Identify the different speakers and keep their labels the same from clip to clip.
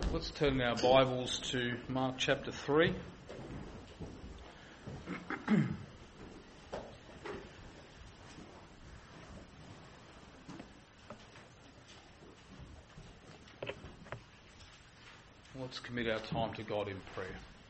Speaker 1: Let's turn our Bibles to Mark chapter 3. Let's commit our time to God in prayer.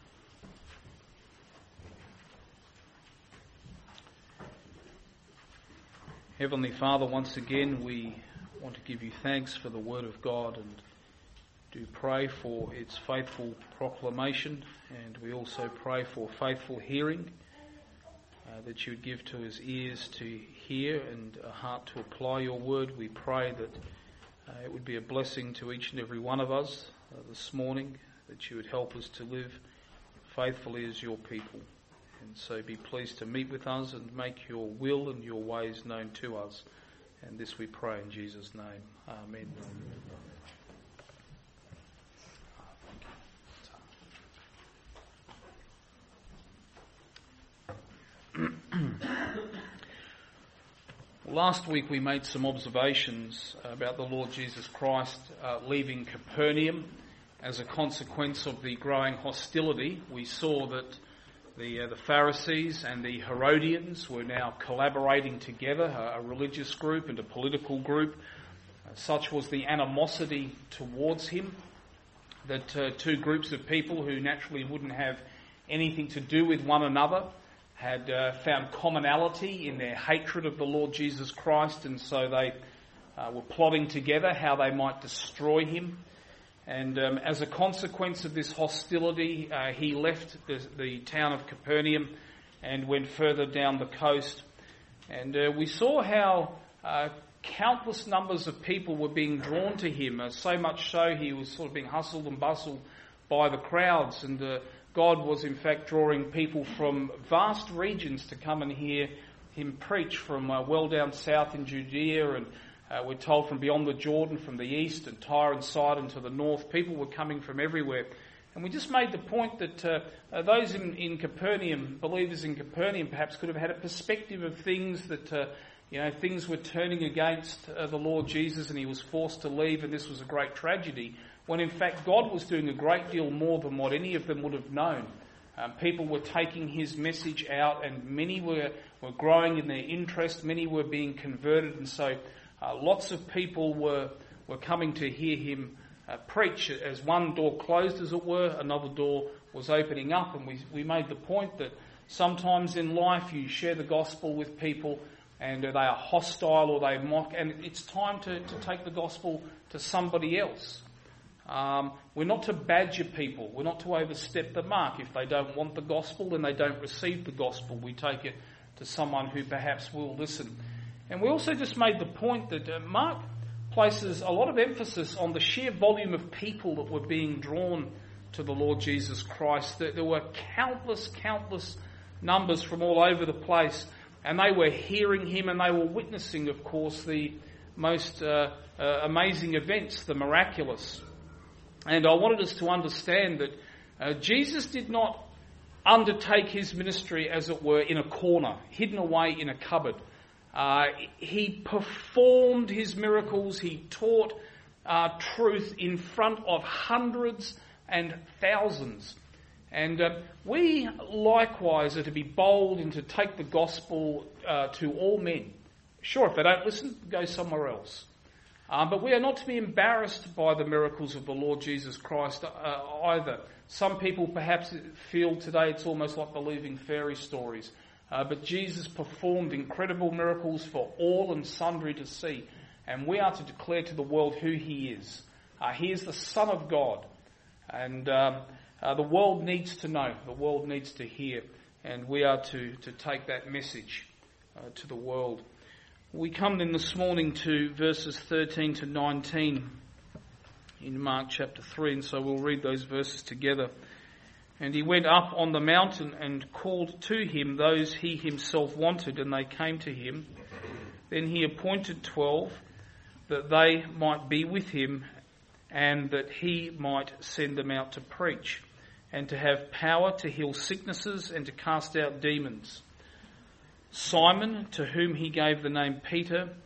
Speaker 1: Heavenly Father, once again we want to give you thanks for the Word of God and do pray for its faithful proclamation, and we also pray for faithful hearing, that you would give to us ears to hear and a heart to apply your word. We pray that it would be a blessing to each and every one of us this morning, that you would help us to live faithfully as your people. And so be pleased to meet with us and make your will and your ways known to us. And this we pray in Jesus' name. Amen. Last week we made some observations about the Lord Jesus Christ leaving Capernaum as a consequence of the growing hostility. We saw that the Pharisees and the Herodians were now collaborating together, a religious group and a political group. Such was the animosity towards him that two groups of people who naturally wouldn't have anything to do with one another had found commonality in their hatred of the Lord Jesus Christ, and so they were plotting together how they might destroy him. And as a consequence of this hostility, he left the town of Capernaum and went further down the coast. And we saw how countless numbers of people were being drawn to him, so much so he was sort of being hustled and bustled by the crowds, and God was in fact drawing people from vast regions to come and hear him preach, from well down south in Judea, and we're told from beyond the Jordan, from the east, and Tyre and Sidon to the north. People were coming from everywhere. And we just made the point that those in Capernaum, believers in Capernaum, perhaps could have had a perspective of things that, things were turning against the Lord Jesus and he was forced to leave, and this was a great tragedy, when in fact God was doing a great deal more than what any of them would have known. People were taking his message out, and many were growing in their interest, many were being converted, and so lots of people were coming to hear him preach. As one door closed, as it were, another door was opening up, and we made the point that sometimes in life you share the gospel with people and they are hostile or they mock, and it's time to take the gospel to somebody else. We're not to badger people. We're not to overstep the mark. If they don't want the gospel, then they don't receive the gospel. We take it to someone who perhaps will listen. And we also just made the point that Mark places a lot of emphasis on the sheer volume of people that were being drawn to the Lord Jesus Christ. That there were countless numbers from all over the place, and they were hearing him, and they were witnessing, of course, the most amazing events, the miraculous. And I wanted us to understand that Jesus did not undertake his ministry, as it were, in a corner, hidden away in a cupboard. He performed his miracles. He taught truth in front of hundreds and thousands. And we likewise are to be bold and to take the gospel to all men. Sure, if they don't listen, go somewhere else. But we are not to be embarrassed by the miracles of the Lord Jesus Christ either. Some people perhaps feel today it's almost like believing fairy stories. But Jesus performed incredible miracles for all and sundry to see. And we are to declare to the world who he is. He is the Son of God. And the world needs to know. The world needs to hear. And we are to take that message to the world. We come then this morning to verses 13 to 19 in Mark chapter 3. And so we'll read those verses together. And he went up on the mountain and called to him those he himself wanted, and they came to him. Then he appointed 12, that they might be with him, and that he might send them out to preach, and to have power to heal sicknesses and to cast out demons. Simon, to whom he gave the name Peter,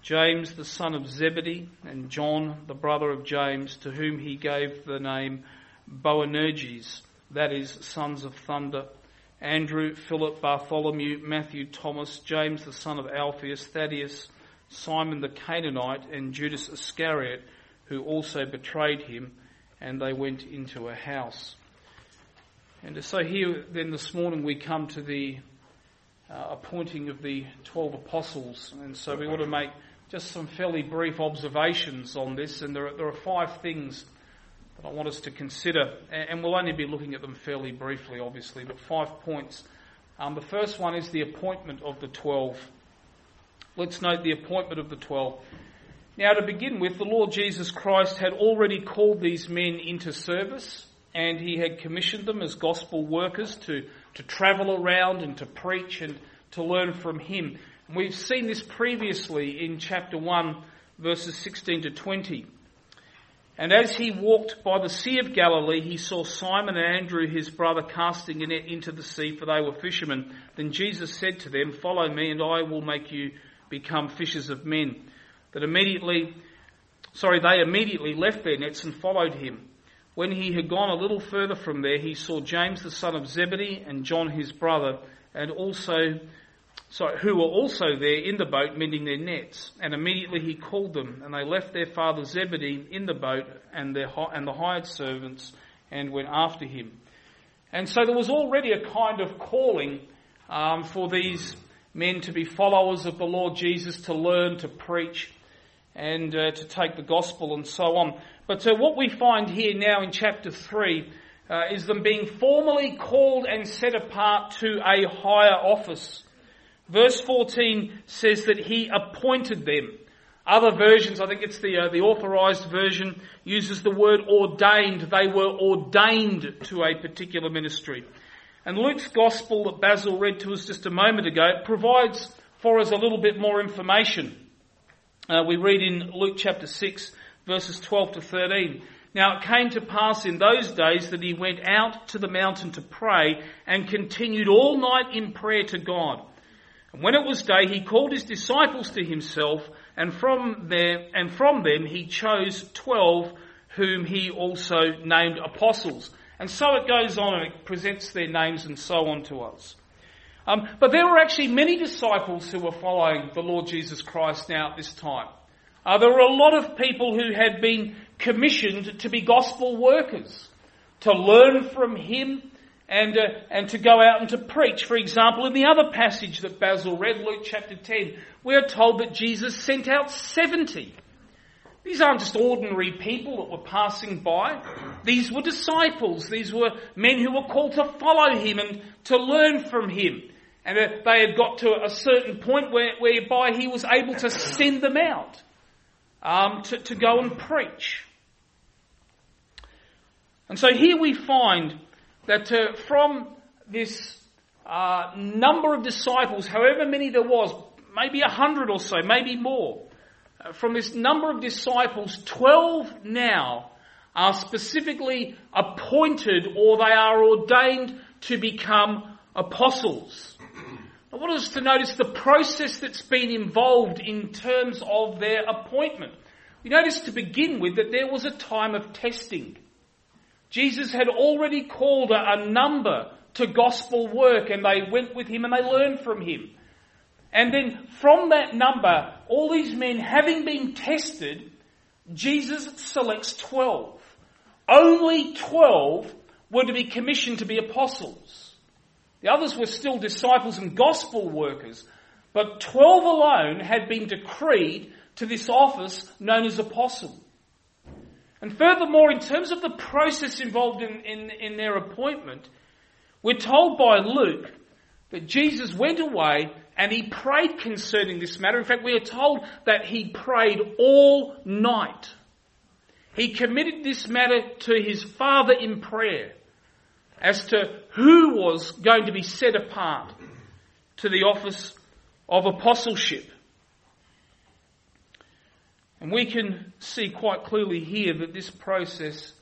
Speaker 1: James the son of Zebedee, and John the brother of James, to whom he gave the name Boanerges, that is, sons of thunder, Andrew, Philip, Bartholomew, Matthew, Thomas, James the son of Alphaeus, Thaddeus, Simon the Canaanite, and Judas Iscariot, who also betrayed him. And they went into a house. And so here then this morning we come to the appointing of the 12 apostles. And so we want to make just some fairly brief observations on this. And there are 5 things that I want us to consider. And we'll only be looking at them fairly briefly, obviously, but 5 points. The first one is the appointment of the 12. Let's note the appointment of the 12. Now, to begin with, the Lord Jesus Christ had already called these men into service, and he had commissioned them as gospel workers to travel around and to preach and to learn from him. And we've seen this previously in chapter 1, verses 16 to 20. And as he walked by the Sea of Galilee, he saw Simon and Andrew, his brother, casting a net into the sea, for they were fishermen. Then Jesus said to them, "Follow me, and I will make you become fishers of men." They immediately left their nets and followed him. When he had gone a little further from there, he saw James the son of Zebedee and John his brother, who were also there in the boat mending their nets. And immediately he called them, and they left their father Zebedee in the boat and the hired servants, and went after him. And so there was already a kind of calling for these men to be followers of the Lord Jesus, to learn, to preach, and to take the gospel and so on. But what we find here now in chapter 3 is them being formally called and set apart to a higher office. Verse 14 says that he appointed them. Other versions, I think it's the authorised version, uses the word ordained. They were ordained to a particular ministry. And Luke's gospel that Basil read to us just a moment ago provides for us a little bit more information. We read in Luke chapter 6, verses 12 to 13. "Now it came to pass in those days that he went out to the mountain to pray, and continued all night in prayer to God. And when it was day, he called his disciples to himself, and from them he chose 12, whom he also named apostles." And so it goes on, and it presents their names and so on to us. But there were actually many disciples who were following the Lord Jesus Christ now at this time. There were a lot of people who had been commissioned to be gospel workers, to learn from him and to go out and to preach. For example, in the other passage that Basil read, Luke chapter 10, we are told that Jesus sent out 70. These aren't just ordinary people that were passing by. These were disciples. These were men who were called to follow him and to learn from him. And they had got to a certain point whereby he was able to send them out to go and preach. And so here we find that from this number of disciples, however many there was, maybe 100 or so, maybe more, from this number of disciples, 12 now are specifically appointed, or they are ordained to become apostles. I want us to notice the process that's been involved in terms of their appointment. We notice to begin with that there was a time of testing. Jesus had already called a number to gospel work, and they went with him and they learned from him. And then from that number, all these men having been tested, Jesus selects 12. Only 12 were to be commissioned to be apostles. The others were still disciples and gospel workers, but 12 alone had been decreed to this office known as apostle. And furthermore, in terms of the process involved in their appointment, we're told by Luke that Jesus went away and he prayed concerning this matter. In fact, we are told that he prayed all night. He committed this matter to his Father in prayer as to who was going to be set apart to the office of apostleship. And we can see quite clearly here that this process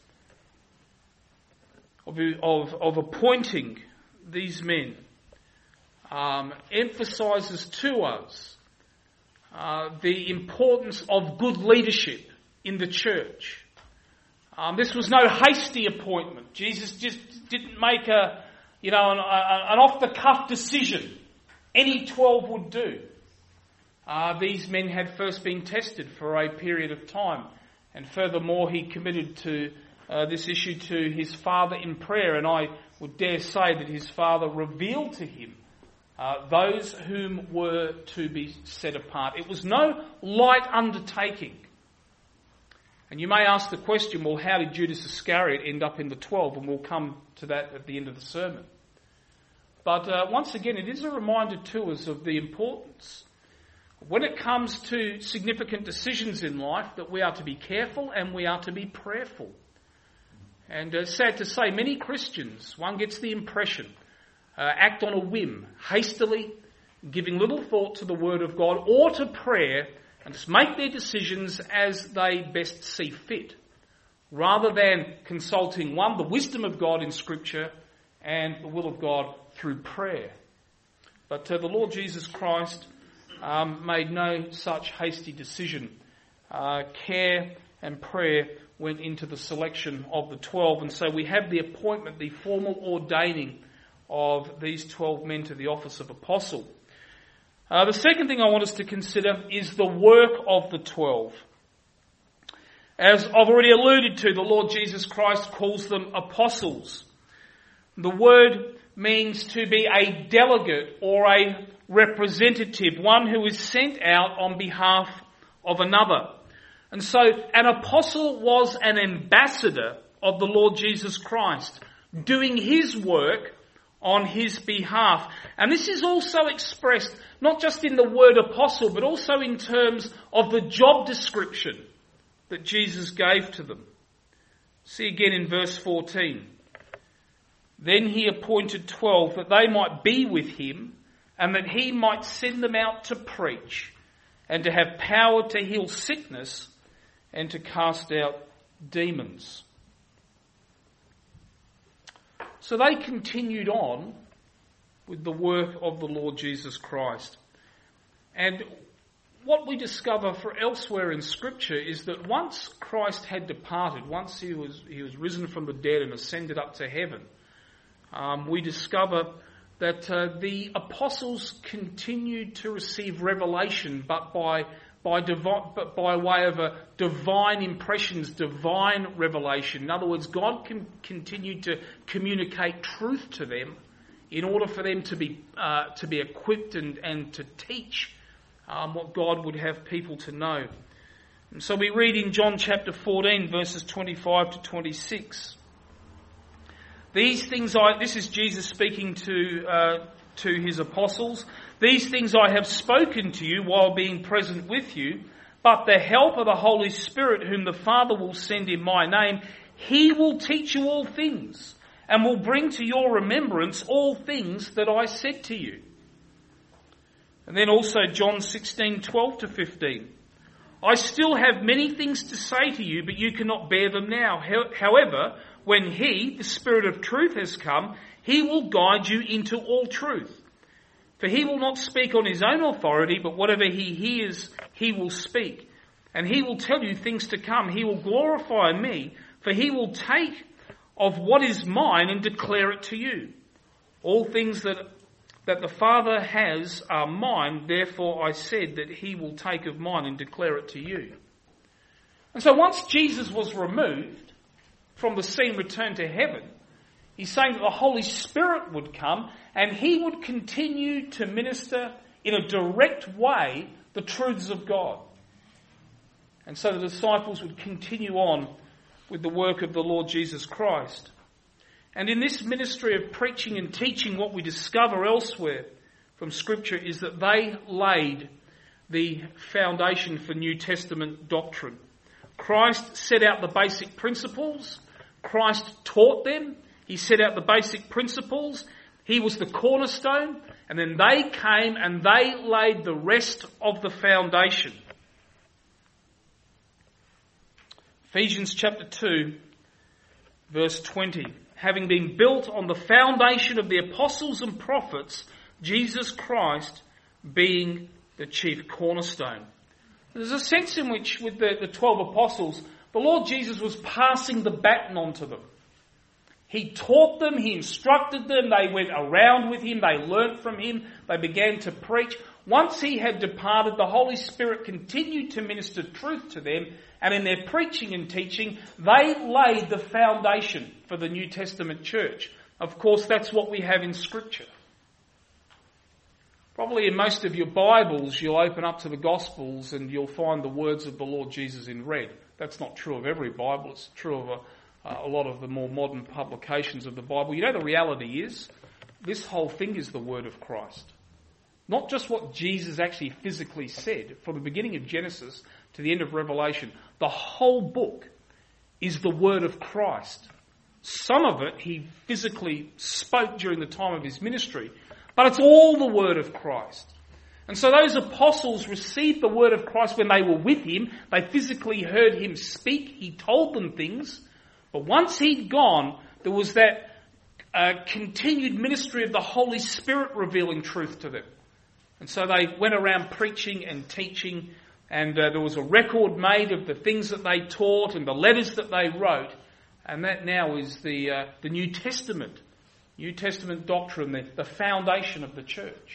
Speaker 1: of appointing these men emphasises to us the importance of good leadership in the church. This was no hasty appointment. Jesus just didn't make an off-the-cuff decision. Any 12 would do. These men had first been tested for a period of time, and furthermore he committed to this issue to his Father in prayer, and I would dare say that his Father revealed to him those whom were to be set apart. It was no light undertaking. And you may ask the question, well, how did Judas Iscariot end up in the 12? And we'll come to that at the end of the sermon. But once again, it is a reminder to us of the importance, when it comes to significant decisions in life, that we are to be careful and we are to be prayerful. And sad to say, many Christians, one gets the impression, act on a whim, hastily, giving little thought to the Word of God or to prayer, and just make their decisions as they best see fit, rather than consulting, one, the wisdom of God in Scripture and the will of God through prayer. But the Lord Jesus Christ made no such hasty decision. Care and prayer went into the selection of the 12, and so we have the appointment, the formal ordaining of these 12 men to the office of apostle. The second thing I want us to consider is the work of the 12. As I've already alluded to, the Lord Jesus Christ calls them apostles. The word means to be a delegate or a representative, one who is sent out on behalf of another. And so an apostle was an ambassador of the Lord Jesus Christ, doing his work on his behalf. And this is also expressed not just in the word apostle, but also in terms of the job description that Jesus gave to them. See again in verse 14. Then he appointed 12 that they might be with him, and that he might send them out to preach, and to have power to heal sickness, and to cast out demons. So they continued on with the work of the Lord Jesus Christ. And what we discover for elsewhere in Scripture is that once Christ had departed, once he was risen from the dead and ascended up to heaven, we discover that the apostles continued to receive revelation, but by way of a divine impressions, divine revelation. In other words, God continued to communicate truth to them in order for them to be equipped and to teach what God would have people to know. And so we read in John chapter 14, verses 25 to 26. These things this is Jesus speaking to his apostles. These things I have spoken to you while being present with you, but the Helper, the Holy Spirit, whom the Father will send in my name, he will teach you all things, and will bring to your remembrance all things that I said to you. And then also John 16:12 to 15. I still have many things to say to you, but you cannot bear them now. However, when he, the Spirit of truth, has come, he will guide you into all truth. For he will not speak on his own authority, but whatever he hears, he will speak. And he will tell you things to come. He will glorify me, for he will take of what is mine and declare it to you. All things that the Father has are mine, therefore I said that he will take of mine and declare it to you. And so once Jesus was removed from the scene, returned to heaven, he's saying that the Holy Spirit would come and he would continue to minister in a direct way the truths of God. And so the disciples would continue on with the work of the Lord Jesus Christ. And in this ministry of preaching and teaching, what we discover elsewhere from Scripture is that they laid the foundation for New Testament doctrine. Christ set out the basic principles. Christ taught them. He set out the basic principles. He was the cornerstone. And then they came and they laid the rest of the foundation. Ephesians chapter 2, verse 20. Having been built on the foundation of the apostles and prophets, Jesus Christ being the chief cornerstone. There's a sense in which, with the 12 apostles, the Lord Jesus was passing the baton on to them. He taught them, he instructed them, they went around with him, they learnt from him, they began to preach. Once he had departed, the Holy Spirit continued to minister truth to them, and in their preaching and teaching, they laid the foundation for the New Testament church. Of course, that's what we have in Scripture. Probably in most of your Bibles, you'll open up to the Gospels and you'll find the words of the Lord Jesus in red. That's not true of every Bible. It's true of a lot of the more modern publications of the Bible. You know, the reality is, this whole thing is the Word of Christ. Not just what Jesus actually physically said. From the beginning of Genesis to the end of Revelation, the whole book is the Word of Christ. Some of it he physically spoke during the time of his ministry, but it's all the Word of Christ. And so those apostles received the Word of Christ when they were with him. They physically heard him speak. He told them things. But once he'd gone, there was that continued ministry of the Holy Spirit revealing truth to them. And so they went around preaching and teaching, and there was a record made of the things that they taught and the letters that they wrote. And that now is the New Testament doctrine, the foundation of the church.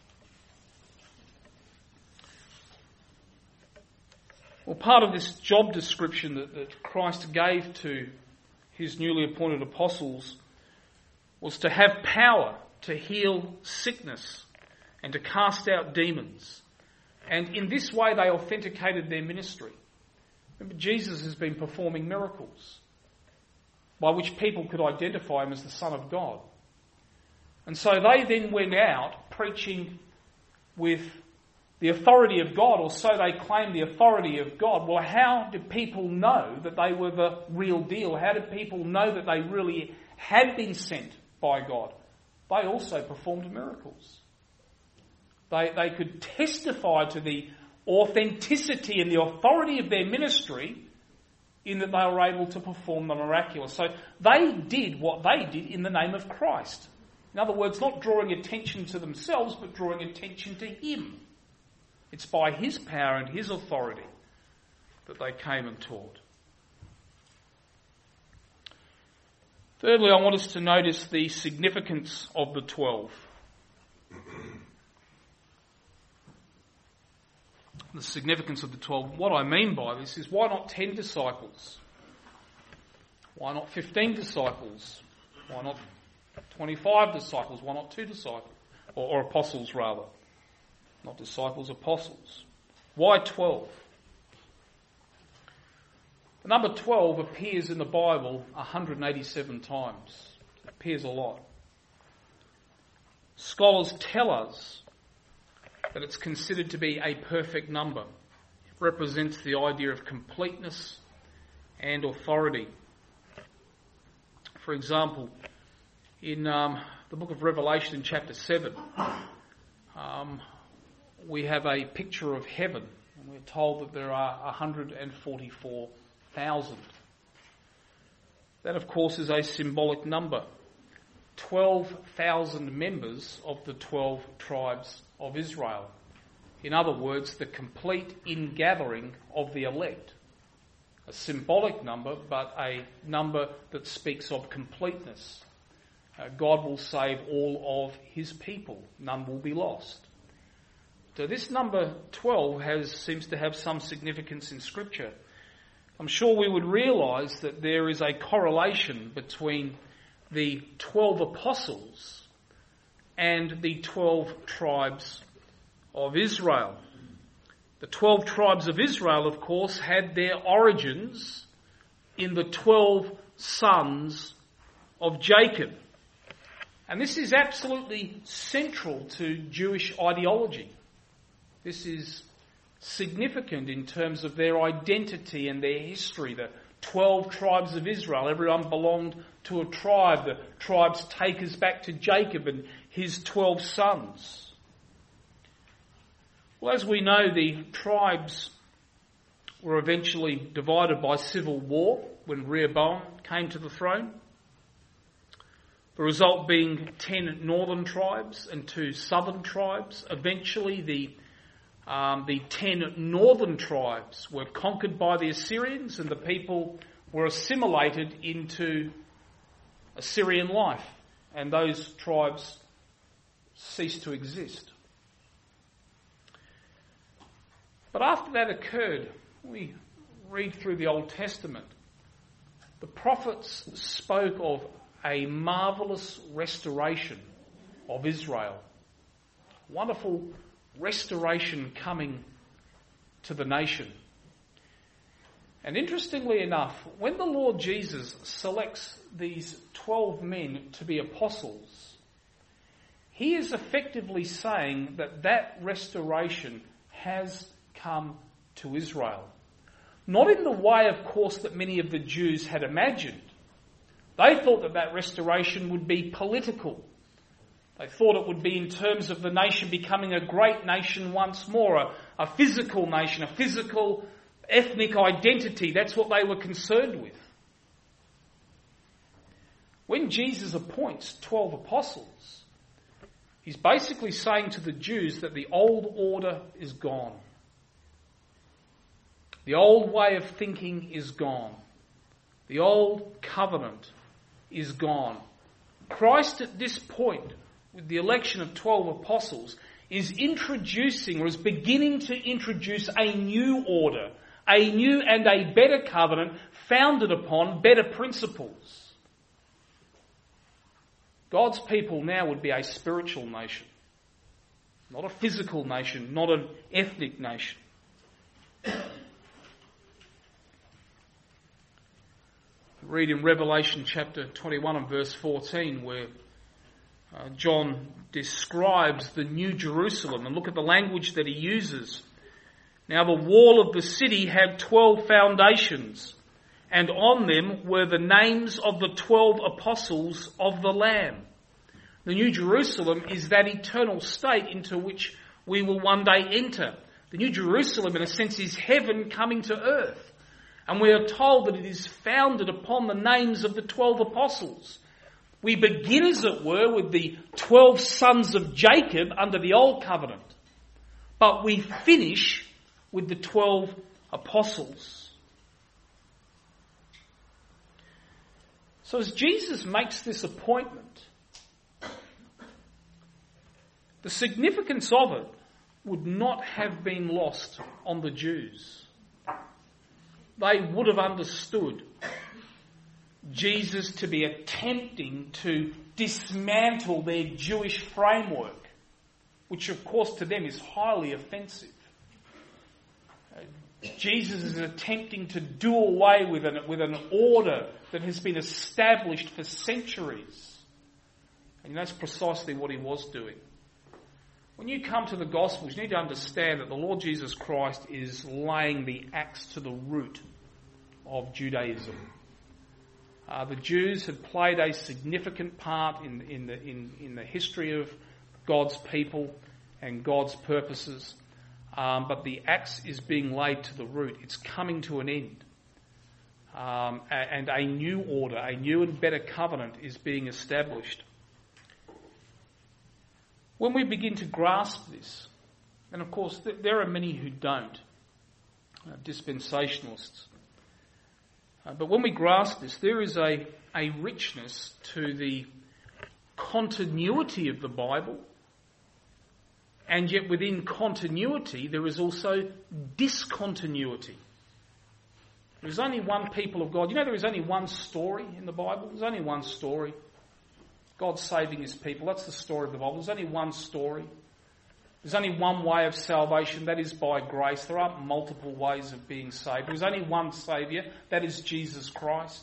Speaker 1: Well, part of this job description that Christ gave to his newly appointed apostles was to have power to heal sickness and to cast out demons. And in this way they authenticated their ministry. Remember, Jesus has been performing miracles by which people could identify him as the Son of God. And so they then went out preaching with the authority of God, or so they claimed the authority of God. Well, how did people know that they were the real deal? How did people know that they really had been sent by God? They also performed miracles. They could testify to the authenticity and the authority of their ministry in that they were able to perform the miraculous. So they did what they did in the name of Christ. In other words, not drawing attention to themselves, but drawing attention to him. It's by his power and his authority that they came and taught. Thirdly, I want us to notice the significance of the 12. The significance of the 12. What I mean by this is, why not 10 disciples? Why not 15 disciples? Why not 25 disciples? Why not 2 disciples? Or apostles, rather. Not disciples, apostles. Why 12? The number 12 appears in the Bible 187 times. It appears a lot. Scholars tell us that it's considered to be a perfect number. It represents the idea of completeness and authority. For example, in the book of Revelation in chapter 7, we have a picture of heaven, and we're told that there are 144,000. That, of course, is a symbolic number. 12,000 members of the 12 tribes of Israel. In other words, the complete ingathering of the elect. A symbolic number, but a number that speaks of completeness. God will save all of his people. None will be lost. So this number 12 seems to have some significance in Scripture. I'm sure we would realise that there is a correlation between the 12 apostles and the 12 tribes of Israel. The 12 tribes of Israel, of course, had their origins in the 12 sons of Jacob. And this is absolutely central to Jewish ideology. This is significant in terms of their identity and their history. The 12 tribes of Israel, everyone belonged to a tribe. The tribes take us back to Jacob and his 12 sons. Well, as we know, the tribes were eventually divided by civil war when Rehoboam came to the throne. The result being 10 northern tribes and 2 southern tribes. Eventually, the The 10 northern tribes were conquered by the Assyrians, and the people were assimilated into Assyrian life, and those tribes ceased to exist. But after that occurred, we read through the Old Testament, the prophets spoke of a marvellous restoration of Israel. Wonderful restoration coming to the nation. And interestingly enough, when the Lord Jesus selects these 12 men to be apostles, he is effectively saying that that restoration has come to Israel. Not in the way, of course, that many of the Jews had imagined. They thought that that restoration would be political. They thought it would be in terms of the nation becoming a great nation once more, a physical nation, a physical ethnic identity. That's what they were concerned with. When Jesus appoints 12 apostles, he's basically saying to the Jews that the old order is gone. The old way of thinking is gone. The old covenant is gone. Christ at this point, with the election of 12 apostles, is introducing or is beginning to introduce a new order, a new and a better covenant founded upon better principles. God's people now would be a spiritual nation, not a physical nation, not an ethnic nation. Read in Revelation chapter 21 and verse 14 where John describes the New Jerusalem, and look at the language that he uses. Now the wall of the city had 12 foundations, and on them were the names of the 12 apostles of the Lamb. The New Jerusalem is that eternal state into which we will one day enter. The New Jerusalem, in a sense, is heaven coming to earth. And we are told that it is founded upon the names of the 12 apostles. We begin, as it were, with the 12 sons of Jacob under the Old Covenant. But we finish with the 12 apostles. So as Jesus makes this appointment, the significance of it would not have been lost on the Jews. They would have understood Jesus to be attempting to dismantle their Jewish framework, which of course to them is highly offensive. Jesus is attempting to do away with an order that has been established for centuries. And that's precisely what he was doing. When you come to the Gospels, you need to understand that the Lord Jesus Christ is laying the axe to the root of Judaism. The Jews had played a significant part in the history of God's people and God's purposes, but the axe is being laid to the root. It's coming to an end. And a new order, a new and better covenant is being established. When we begin to grasp this, and of course there are many who don't, dispensationalists, but when we grasp this, there is a richness to the continuity of the Bible, and yet within continuity there is also discontinuity. There's only one people of God. You know, there is only one story in the Bible. There's only one story. God saving his people. That's the story of the Bible. There's only one story. There's only one way of salvation. That is by grace. There aren't multiple ways of being saved. There's only one Saviour. That is Jesus Christ.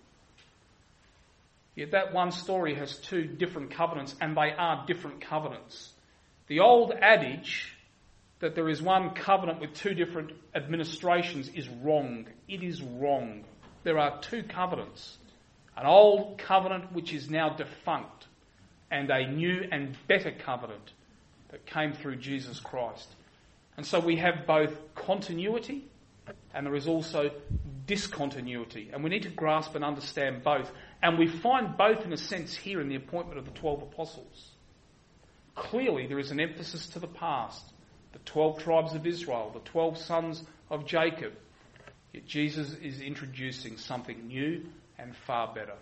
Speaker 1: Yet that one story has two different covenants, and they are different covenants. The old adage that there is one covenant with two different administrations is wrong. It is wrong. There are two covenants. An old covenant which is now defunct, and a new and better covenant that came through Jesus Christ. And so we have both continuity and there is also discontinuity. And we need to grasp and understand both. And we find both in a sense here in the appointment of the 12 apostles. Clearly there is an emphasis to the past, the 12 tribes of Israel, the 12 sons of Jacob. Yet Jesus is introducing something new and far better.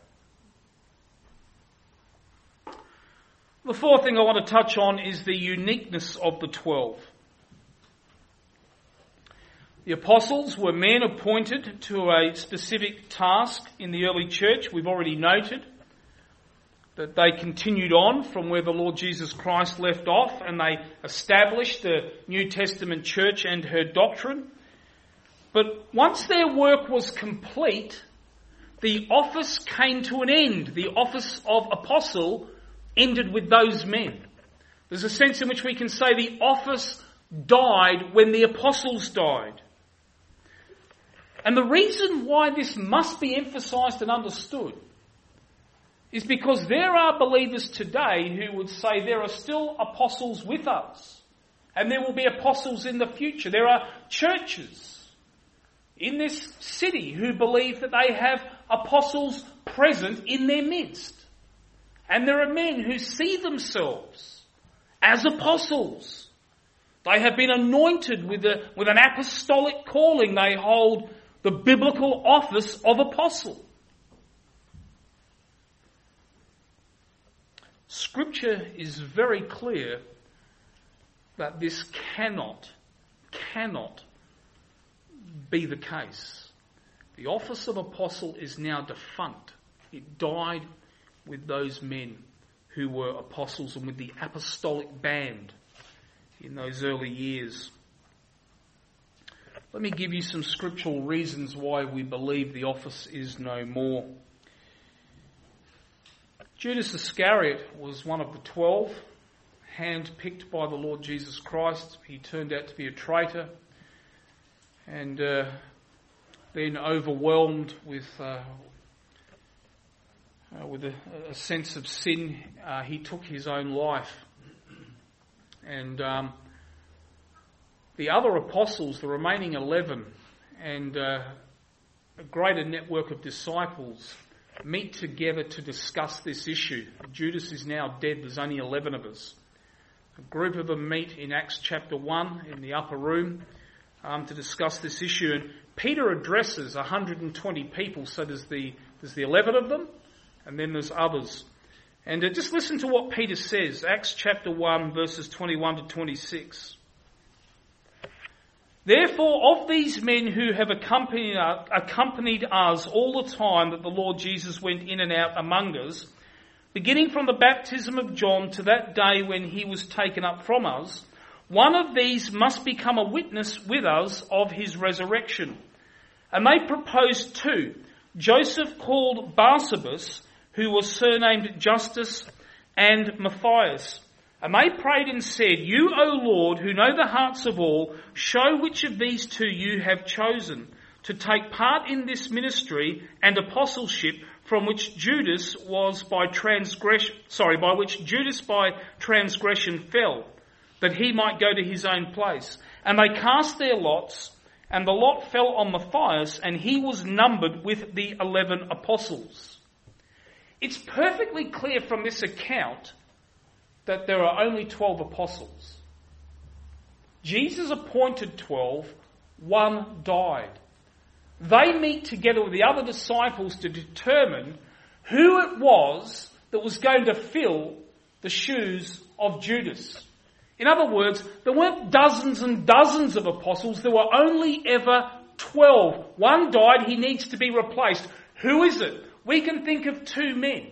Speaker 1: The fourth thing I want to touch on is the uniqueness of the 12. The apostles were men appointed to a specific task in the early church. We've already noted that they continued on from where the Lord Jesus Christ left off, and they established the New Testament church and her doctrine. But once their work was complete, the office came to an end. The office of apostle ended with those men. There's a sense in which we can say the office died when the apostles died. And the reason why this must be emphasised and understood is because there are believers today who would say there are still apostles with us, and there will be apostles in the future. There are churches in this city who believe that they have apostles present in their midst. And there are men who see themselves as apostles. They have been anointed with an apostolic calling. They hold the biblical office of apostle. Scripture is very clear that this cannot be the case. The office of apostle is now defunct. It died with those men who were apostles and with the apostolic band in those early years. Let me give you some scriptural reasons why we believe the office is no more. Judas Iscariot was one of the 12, hand-picked by the Lord Jesus Christ. He turned out to be a traitor, and then overwhelmed with a sense of sin, he took his own life. And the other apostles, the remaining 11, and a greater network of disciples meet together to discuss this issue. Judas is now dead. There's only 11 of us. A group of them meet in Acts chapter 1 in the upper room to discuss this issue. And Peter addresses 120 people, so there's the 11 of them, and then there's others. And just listen to what Peter says, Acts chapter 1, verses 21 to 26. Therefore, of these men who have accompanied us all the time that the Lord Jesus went in and out among us, beginning from the baptism of John to that day when he was taken up from us, one of these must become a witness with us of his resurrection. And they proposed two, Joseph called Barsabas, who was surnamed Justus, and Matthias. And they prayed and said, You, O Lord, who know the hearts of all, show which of these two you have chosen to take part in this ministry and apostleship from which Judas by transgression fell, that he might go to his own place. And they cast their lots, and the lot fell on Matthias, and he was numbered with the 11 apostles. It's perfectly clear from this account that there are only 12 apostles. Jesus appointed 12, one died. They meet together with the other disciples to determine who it was that was going to fill the shoes of Judas. In other words, there weren't dozens and dozens of apostles, there were only ever 12. One died, he needs to be replaced. Who is it? We can think of two men.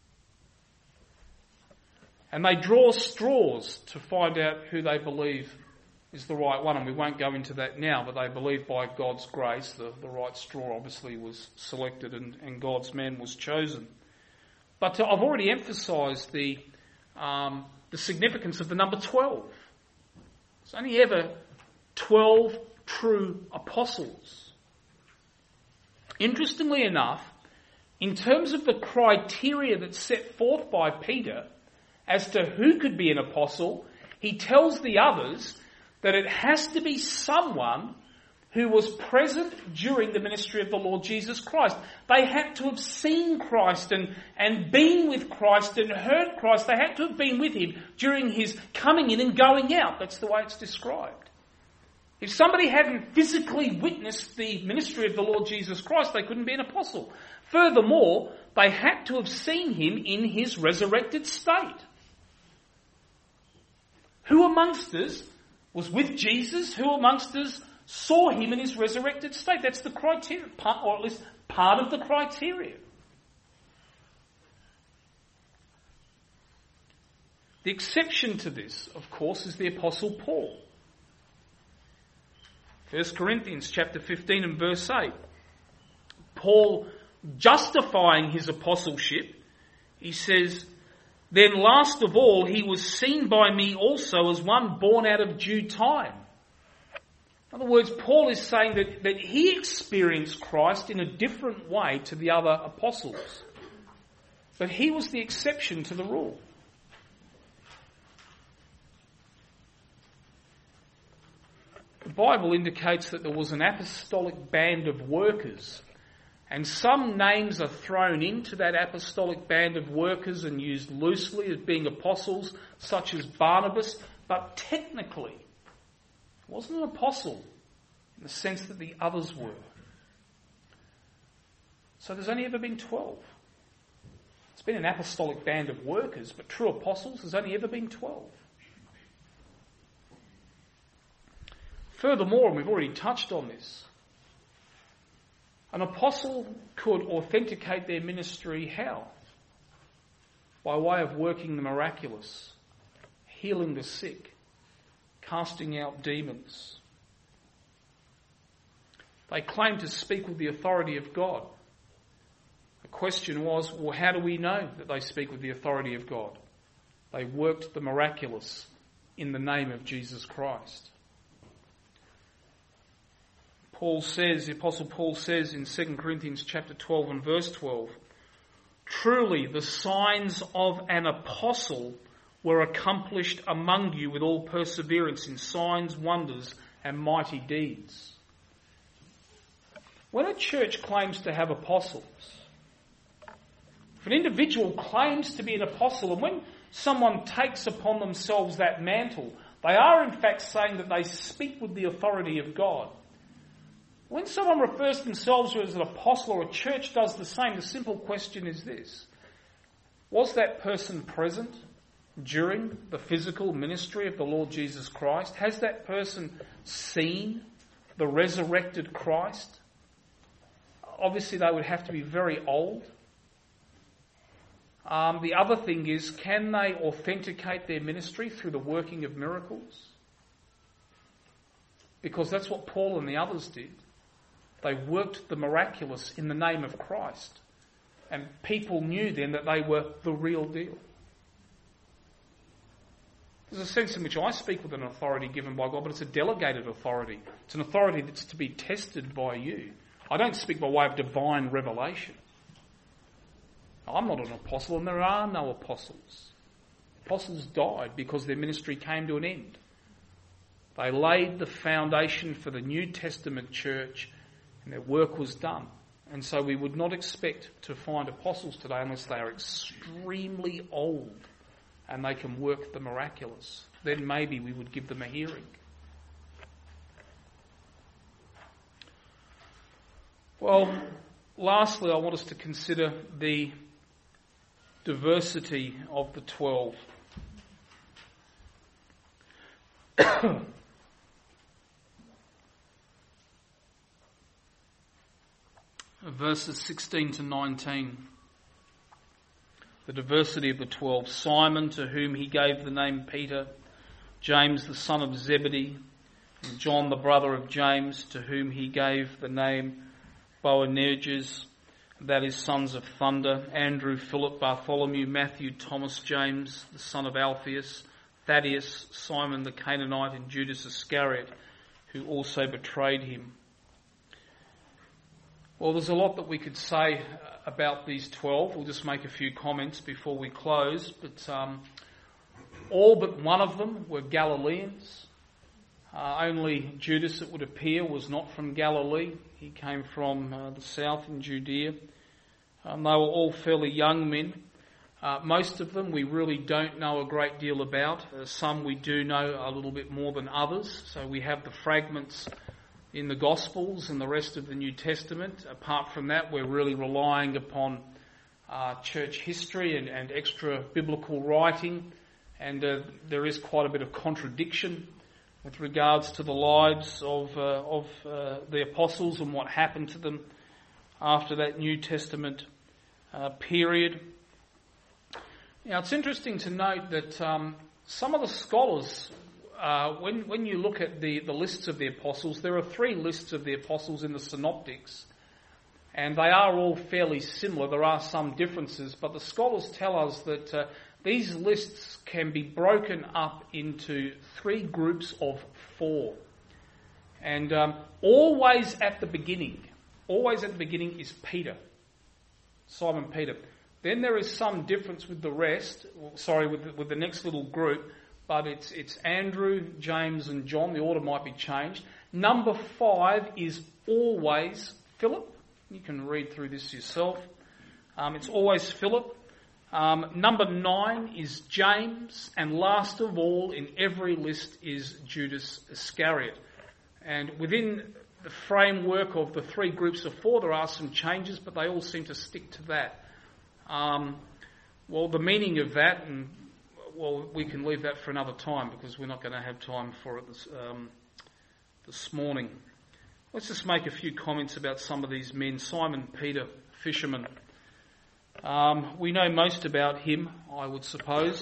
Speaker 1: And they draw straws to find out who they believe is the right one. And we won't go into that now, but they believe by God's grace the right straw obviously was selected and God's man was chosen. But I've already emphasised the significance of the number 12. There's only ever 12 true apostles. Interestingly enough, in terms of the criteria that's set forth by Peter as to who could be an apostle, he tells the others that it has to be someone who was present during the ministry of the Lord Jesus Christ. They had to have seen Christ and been with Christ and heard Christ. They had to have been with him during his coming in and going out. That's the way it's described. If somebody hadn't physically witnessed the ministry of the Lord Jesus Christ, they couldn't be an apostle. Furthermore, they had to have seen him in his resurrected state. Who amongst us was with Jesus? Who amongst us saw him in his resurrected state? That's the criteria, or at least part of the criteria. The exception to this, of course, is the Apostle Paul. 1 Corinthians chapter 15 and verse 8. Paul, justifying his apostleship, he says, "Then last of all, he was seen by me also as one born out of due time." In other words, Paul is saying that he experienced Christ in a different way to the other apostles. But he was the exception to the rule. The Bible indicates that there was an apostolic band of workers, and some names are thrown into that apostolic band of workers and used loosely as being apostles, such as Barnabas, but technically he wasn't an apostle in the sense that the others were. So there's only ever been 12. It's been an apostolic band of workers, but true apostles, there's only ever been 12. Furthermore, and we've already touched on this, an apostle could authenticate their ministry how? By way of working the miraculous, healing the sick, casting out demons. They claimed to speak with the authority of God. The question was, well, how do we know that they speak with the authority of God? They worked the miraculous in the name of Jesus Christ. The Apostle Paul says in 2 Corinthians chapter 12 and verse 12, "Truly the signs of an apostle were accomplished among you with all perseverance in signs, wonders, and mighty deeds." When a church claims to have apostles, if an individual claims to be an apostle, and when someone takes upon themselves that mantle, they are in fact saying that they speak with the authority of God. When someone refers to themselves as an apostle, or a church does the same, the simple question is this: was that person present during the physical ministry of the Lord Jesus Christ? Has that person seen the resurrected Christ? Obviously, they would have to be very old. The other thing is, can they authenticate their ministry through the working of miracles? Because that's what Paul and the others did. They worked the miraculous in the name of Christ. And people knew then that they were the real deal. There's a sense in which I speak with an authority given by God, but it's a delegated authority. It's an authority that's to be tested by you. I don't speak by way of divine revelation. I'm not an apostle, and there are no apostles. Apostles died because their ministry came to an end. They laid the foundation for the New Testament church, and their work was done. And so we would not expect to find apostles today unless they are extremely old and they can work the miraculous. Then maybe we would give them a hearing. Well, lastly, I want us to consider the diversity of the 12. Verses 16 to 19. The diversity of the 12. Simon, to whom he gave the name Peter, James the son of Zebedee, and John the brother of James, to whom he gave the name Boanerges, that is, sons of thunder, Andrew, Philip, Bartholomew, Matthew, Thomas, James the son of Alphaeus, Thaddeus, Simon the Canaanite, and Judas Iscariot, who also betrayed him. Well, there's a lot that we could say about these 12. We'll just make a few comments before we close. But all but one of them were Galileans. Only Judas, it would appear, was not from Galilee. He came from the south in Judea. They were all fairly young men. Most of them we really don't know a great deal about. Some we do know a little bit more than others. So we have the fragments in the Gospels and the rest of the New Testament. Apart from that, we're really relying upon church history and extra biblical writing. And there is quite a bit of contradiction with regards to the lives of the apostles and what happened to them after that New Testament period. Now, it's interesting to note that some of the scholars, when you look at the lists of the apostles, there are 3 lists of the apostles in the synoptics, and they are all fairly similar. There are some differences, but the scholars tell us that these lists can be broken up into 3 groups of 4. And always at the beginning is Peter, Simon Peter. Then there is some difference with the rest, with the next little group, but it's Andrew, James and John. The order might be changed. Number 5 is always Philip. You can read through this yourself. It's always Philip. Number 9 is James, and last of all in every list is Judas Iscariot. And within the framework of the 3 groups of 4, there are some changes, but they all seem to stick to that. The meaning of that, we can leave that for another time because we're not going to have time for it this morning. Let's just make a few comments about some of these men. Simon Peter, fisherman. We know most about him, I would suppose.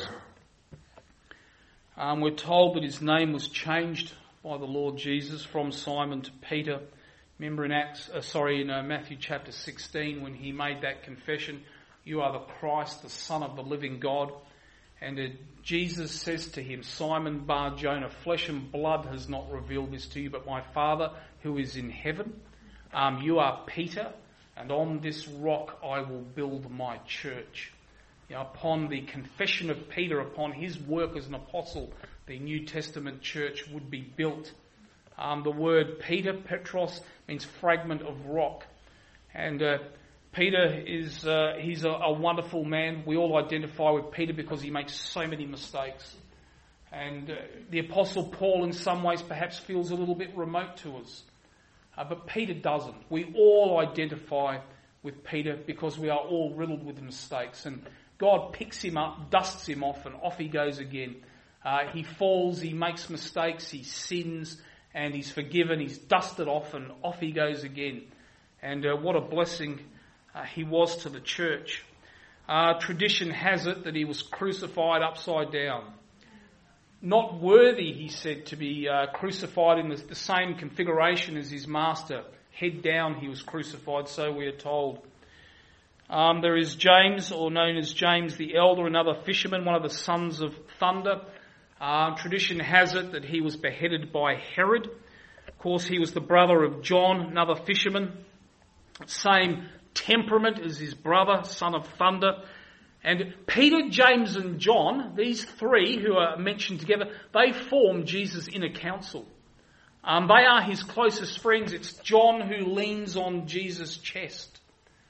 Speaker 1: We're told that his name was changed by the Lord Jesus from Simon to Peter. Remember in Matthew chapter 16 when he made that confession, "You are the Christ, the Son of the living God." And Jesus says to him, "Simon Bar-Jonah, flesh and blood has not revealed this to you, but my Father who is in heaven. You are Peter, and on this rock I will build my church." Upon the confession of Peter, upon his work as an apostle, the New Testament church would be built. The word Peter, Petros, means fragment of rock. And Peter he's a wonderful man. We all identify with Peter because he makes so many mistakes. And the Apostle Paul in some ways perhaps feels a little bit remote to us. But Peter doesn't. We all identify with Peter because we are all riddled with mistakes. And God picks him up, dusts him off, and off he goes again. He falls, he makes mistakes, he sins, and he's forgiven. He's dusted off, and off he goes again. And what a blessing he was to the church. Tradition has it that he was crucified upside down. Not worthy, he said, to be crucified in the same configuration as his master. Head down he was crucified, so we are told. There is James, or known as James the Elder, another fisherman, one of the sons of thunder. Tradition has it that he was beheaded by Herod. Of course, he was the brother of John, another fisherman. Same temperament as his brother, son of thunder. And Peter, James and John, these 3 who are mentioned together, they form Jesus' inner council. They are his closest friends. It's John who leans on Jesus' chest.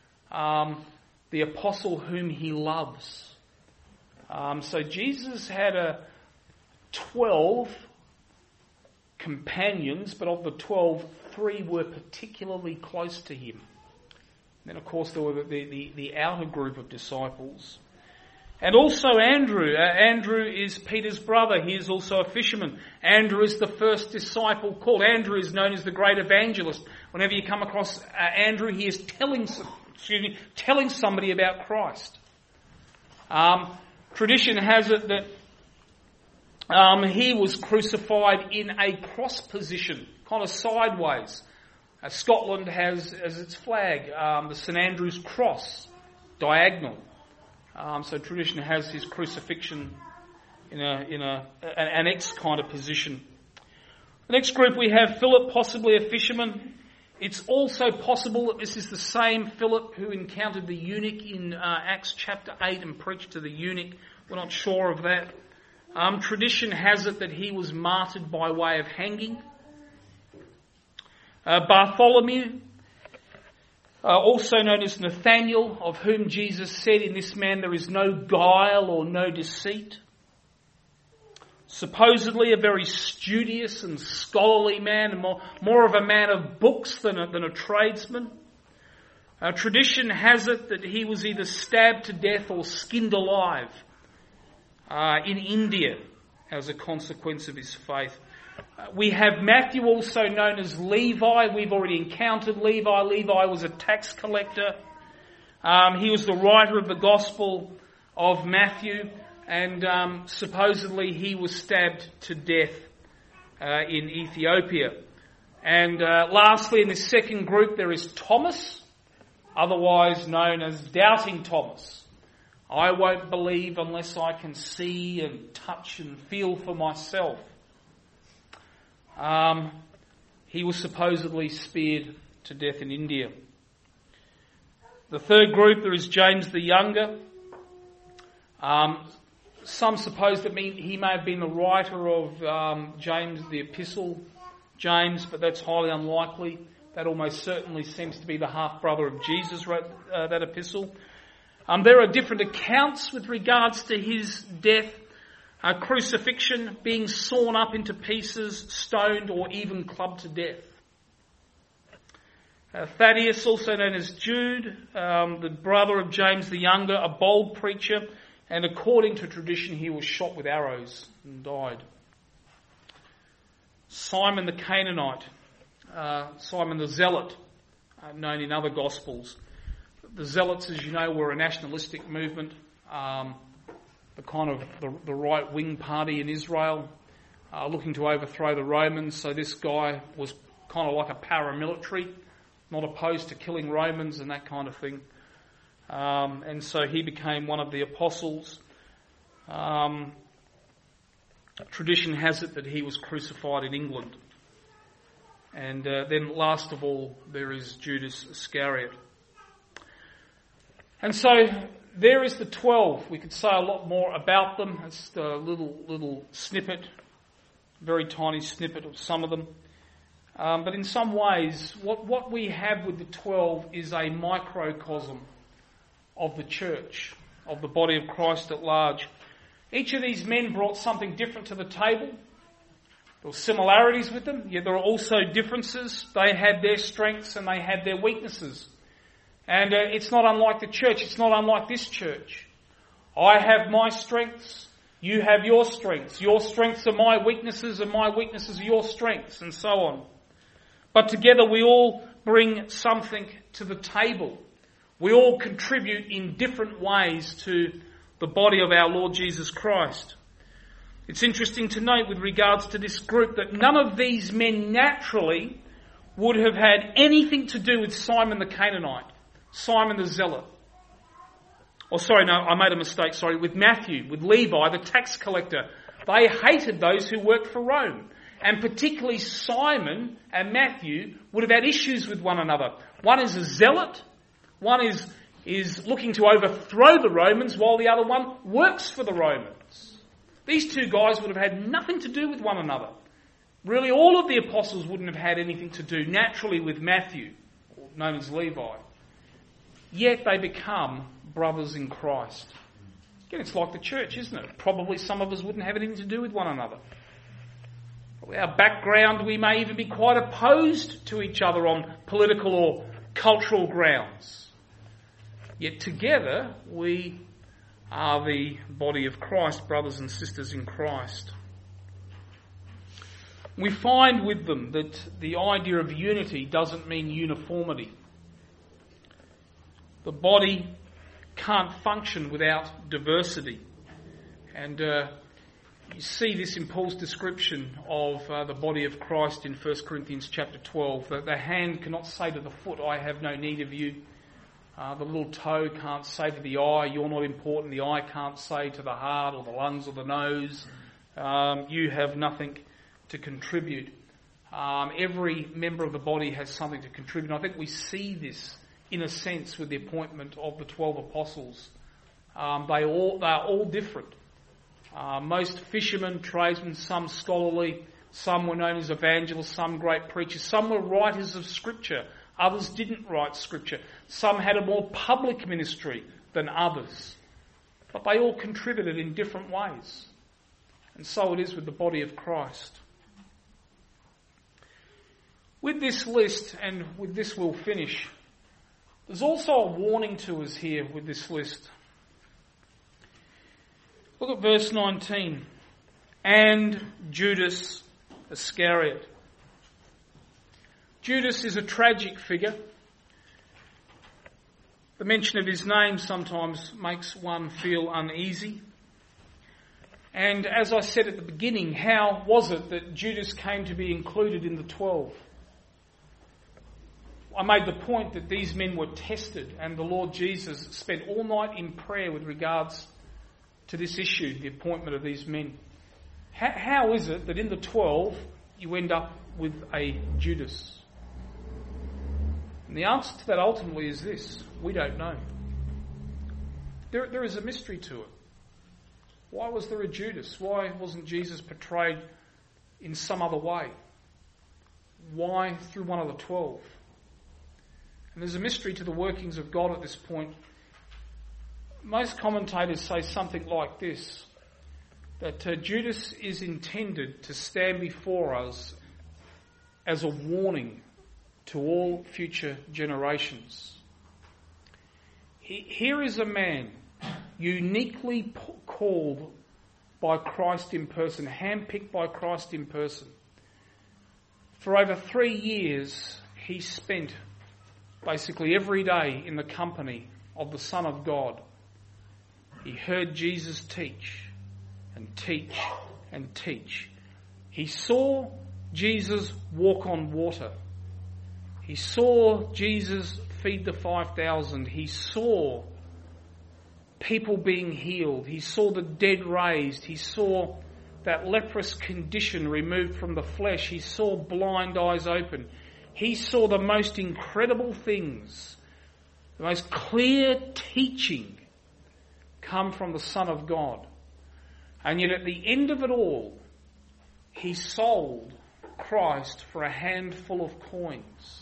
Speaker 1: The apostle whom he loves. So Jesus had 12 companions, but of the 12, 3 were particularly close to him. Then, of course, there were the outer group of disciples. And also Andrew. Andrew is Peter's brother. He is also a fisherman. Andrew is the first disciple called. Andrew is known as the great evangelist. Whenever you come across Andrew, he is telling somebody about Christ. Tradition has it that he was crucified in a cross position, kind of sideways. Scotland has as its flag the St Andrew's cross, diagonal. So tradition has his crucifixion in an X kind of position. The next group we have Philip, possibly a fisherman. It's also possible that this is the same Philip who encountered the eunuch in Acts chapter 8 and preached to the eunuch. We're not sure of that. Tradition has it that he was martyred by way of hanging. Bartholomew, also known as Nathaniel, of whom Jesus said, "In this man there is no guile or no deceit." Supposedly a very studious and scholarly man, and more of a man of books than a tradesman. Tradition has it that he was either stabbed to death or skinned alive in India as a consequence of his faith. We have Matthew, also known as Levi. We've already encountered Levi. Levi was a tax collector. He was the writer of the Gospel of Matthew, and supposedly he was stabbed to death in Ethiopia. And lastly, in this second group, there is Thomas, otherwise known as Doubting Thomas. I won't believe unless I can see and touch and feel for myself. He was supposedly speared to death in India. The third group, there is James the Younger. Some suppose that he may have been the writer of James, the Epistle James, but that's highly unlikely. That almost certainly seems to be the half-brother of Jesus wrote that epistle. There are different accounts with regards to his death. Crucifixion, being sawn up into pieces, stoned, or even clubbed to death. Thaddeus, also known as Jude, the brother of James the Younger, a bold preacher, and according to tradition he was shot with arrows and died. Simon the Canaanite, Simon the Zealot, known in other Gospels. The Zealots, as you know, were a nationalistic movement, the kind of the right-wing party in Israel, looking to overthrow the Romans. So this guy was kind of like a paramilitary, not opposed to killing Romans and that kind of thing. And so he became one of the apostles. Tradition has it that he was crucified in England. And then last of all, there is Judas Iscariot. And so there is the 12. We could say a lot more about them. It's a little snippet, very tiny snippet of some of them. But in some ways, what we have with the 12 is a microcosm of the church, of the body of Christ at large. Each of these men brought something different to the table. There were similarities with them, yet there were also differences. They had their strengths and they had their weaknesses. And it's not unlike the church. It's not unlike this church. I have my strengths. You have your strengths. Your strengths are my weaknesses and my weaknesses are your strengths, and so on. But together we all bring something to the table. We all contribute in different ways to the body of our Lord Jesus Christ. It's interesting to note with regards to this group that none of these men naturally would have had anything to do with Simon the Canaanite, Simon the Zealot. I made a mistake, with Matthew, with Levi, the tax collector. They hated those who worked for Rome. And particularly Simon and Matthew would have had issues with one another. One is a zealot, one is looking to overthrow the Romans, while the other one works for the Romans. These two guys would have had nothing to do with one another. Really, all of the apostles wouldn't have had anything to do naturally with Matthew, known as Levi. Yet they become brothers in Christ. Again, it's like the church, isn't it? Probably some of us wouldn't have anything to do with one another. Our background, we may even be quite opposed to each other on political or cultural grounds. Yet together we are the body of Christ, brothers and sisters in Christ. We find with them that the idea of unity doesn't mean uniformity. The body can't function without diversity. And you see this in Paul's description of the body of Christ in 1 Corinthians chapter 12. That the hand cannot say to the foot, I have no need of you. The little toe can't say to the eye, you're not important. The eye can't say to the heart or the lungs or the nose, you have nothing to contribute. Every member of the body has something to contribute. And I think we see this in a sense with the appointment of the 12 apostles. They are all different. Most fishermen, tradesmen, some scholarly, some were known as evangelists, some great preachers, some were writers of Scripture, others didn't write Scripture. Some had a more public ministry than others. But they all contributed in different ways. And so it is with the body of Christ. With this list, and with this we'll finish, there's also a warning to us here with this list. Look at verse 19. And Judas Iscariot. Judas is a tragic figure. The mention of his name sometimes makes one feel uneasy. And as I said at the beginning, how was it that Judas came to be included in the 12? I made the point that these men were tested, and the Lord Jesus spent all night in prayer with regards to this issue, the appointment of these men. How is it that in the 12 you end up with a Judas? And the answer to that ultimately is this: we don't know. There is a mystery to it. Why was there a Judas? Why wasn't Jesus portrayed in some other way? Why through one of the 12? And there's a mystery to the workings of God at this point. Most commentators say something like this, that Judas is intended to stand before us as a warning to all future generations. Here is a man uniquely called by Christ in person, handpicked by Christ in person. For over 3 years, he spent basically every day in the company of the Son of God. He heard Jesus teach and teach and teach. He saw Jesus walk on water. He saw Jesus feed the 5,000. He saw people being healed. He saw the dead raised. He saw that leprous condition removed from the flesh. He saw blind eyes open. He saw the most incredible things, the most clear teaching come from the Son of God. And yet at the end of it all, he sold Christ for a handful of coins.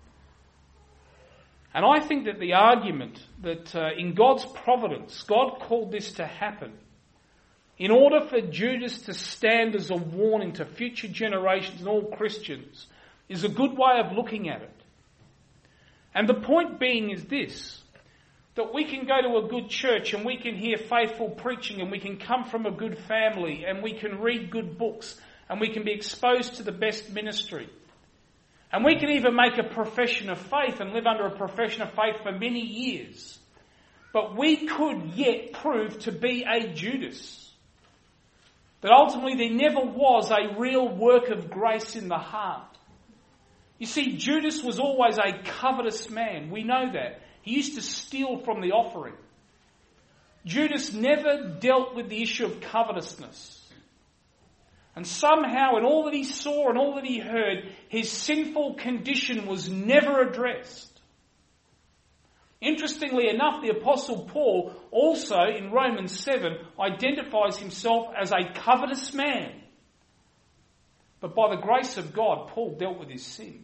Speaker 1: And I think that the argument that in God's providence, God called this to happen in order for Judas to stand as a warning to future generations and all Christians is a good way of looking at it. And the point being is this, that we can go to a good church and we can hear faithful preaching and we can come from a good family and we can read good books and we can be exposed to the best ministry. And we can even make a profession of faith and live under a profession of faith for many years. But we could yet prove to be a Judas. That ultimately there never was a real work of grace in the heart. You see, Judas was always a covetous man. We know that. He used to steal from the offering. Judas never dealt with the issue of covetousness. And somehow in all that he saw and all that he heard, his sinful condition was never addressed. Interestingly enough, the Apostle Paul also in Romans 7 identifies himself as a covetous man. But by the grace of God, Paul dealt with his sin.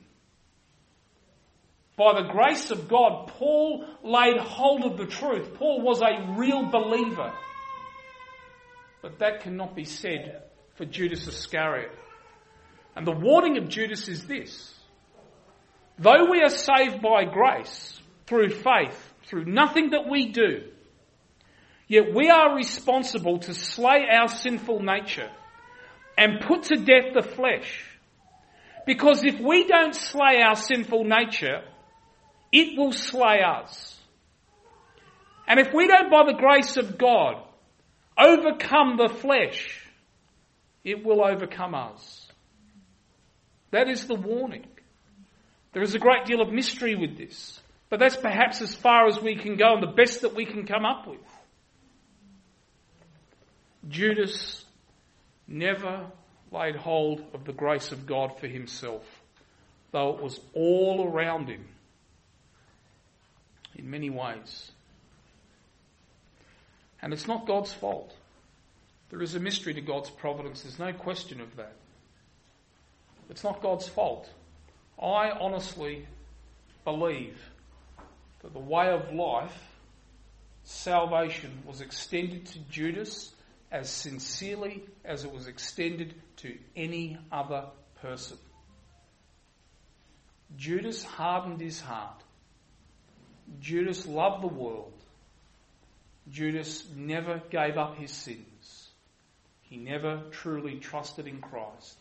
Speaker 1: By the grace of God, Paul laid hold of the truth. Paul was a real believer. But that cannot be said for Judas Iscariot. And the warning of Judas is this: though we are saved by grace, through faith, through nothing that we do, yet we are responsible to slay our sinful nature and put to death the flesh. Because if we don't slay our sinful nature, it will slay us. And if we don't, by the grace of God, overcome the flesh, it will overcome us. That is the warning. There is a great deal of mystery with this, but that's perhaps as far as we can go and the best that we can come up with. Judas never laid hold of the grace of God for himself, though it was all around him in many ways. And it's not God's fault. There is a mystery to God's providence. There's no question of that. It's not God's fault. I honestly believe that the way of life, salvation, was extended to Judas as sincerely as it was extended to any other person. Judas hardened his heart. Judas loved the world. Judas never gave up his sins. He never truly trusted in Christ.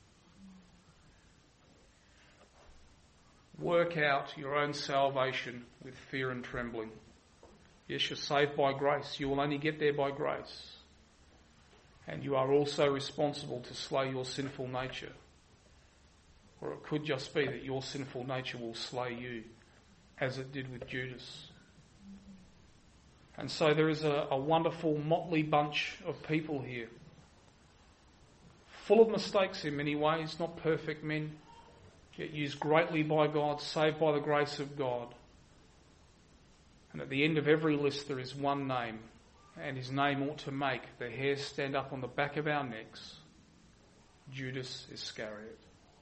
Speaker 1: Work out your own salvation with fear and trembling. Yes, you're saved by grace. You will only get there by grace. And you are also responsible to slay your sinful nature. Or it could just be that your sinful nature will slay you, as it did with Judas. And so there is a wonderful motley bunch of people here, full of mistakes in many ways, not perfect men, yet used greatly by God, saved by the grace of God. And at the end of every list there is one name, and his name ought to make the hairs stand up on the back of our necks: Judas Iscariot.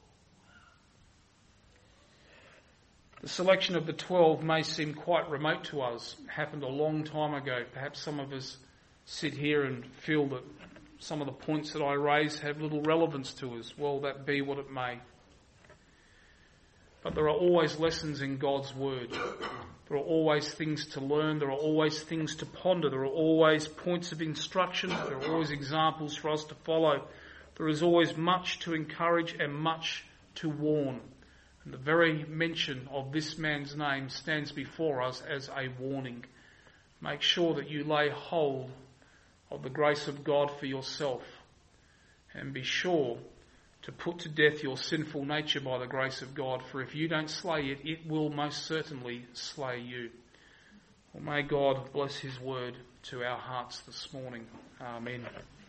Speaker 1: The selection of the 12 may seem quite remote to us. It happened a long time ago. Perhaps some of us sit here and feel that some of the points that I raise have little relevance to us. Well, that be what it may. But there are always lessons in God's word. There are always things to learn. There are always things to ponder. There are always points of instruction. There are always examples for us to follow. There is always much to encourage and much to warn. And the very mention of this man's name stands before us as a warning. Make sure that you lay hold of the grace of God for yourself, and be sure to put to death your sinful nature by the grace of God, for if you don't slay it, it will most certainly slay you. Well, may God bless his word to our hearts this morning. Amen.